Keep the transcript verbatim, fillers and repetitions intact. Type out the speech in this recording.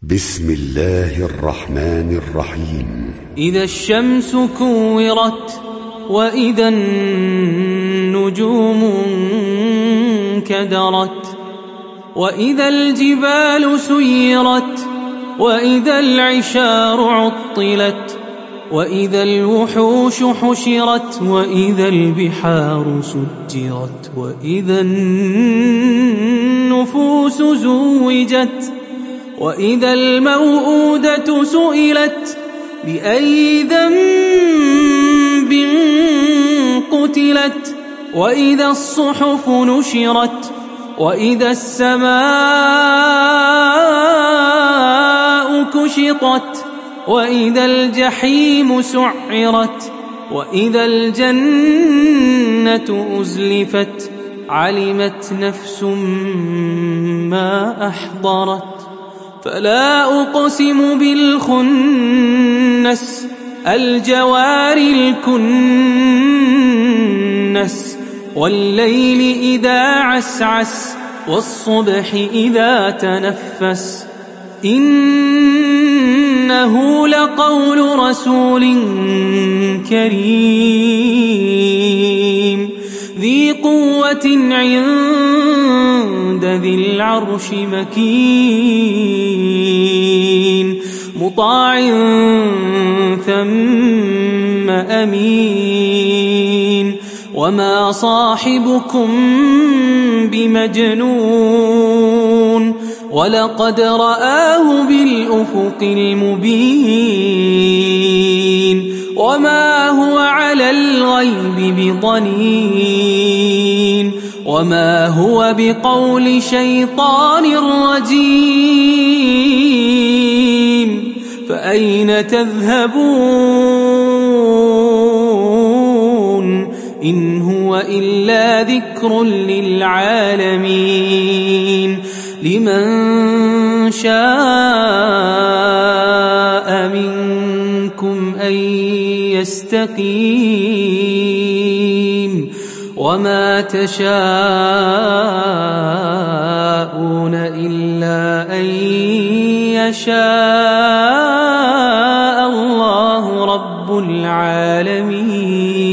بسم الله الرحمن الرحيم. إذا الشمس كورت وإذا النجوم انكدرت وإذا الجبال سيرت وإذا العشار عطلت وإذا الوحوش حشرت وإذا البحار سجرت وإذا النفوس زوجت وإذا الموءودة سئلت بأي ذنب قتلت وإذا الصحف نشرت وإذا السماء كشطت وإذا الجحيم سعرت وإذا الجنة أزلفت علمت نفس ما أحضرت فلا أقسم بالخنس الجوار الكنس والليل إذا عسعس والصبح إذا تنفس إنه لقول رسول كريم ذي قوة عند ذي العرش مكين مطاع ثم أمين وما صاحبكم بمجنون ولقد رآه بالأفق المبين وما هو على الغيب بضنين وما هو بقول شيطان رجيم فأين تذهبون إن هو إلا ذكر للعالمين لمن شاء منكم أن يستقيم وما تشاءون إلا أن يشاء الله رب العالمين.